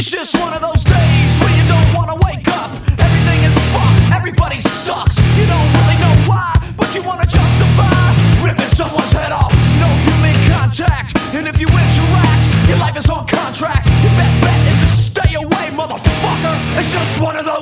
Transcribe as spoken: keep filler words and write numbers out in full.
It's just one of those days where you don't wanna wake up. Everything is fucked, everybody sucks. You don't really know why, but you wanna justify ripping someone's head off. No human contact, and if you interact, your life is on contract. Your best bet is to stay away, motherfucker. It's just one of those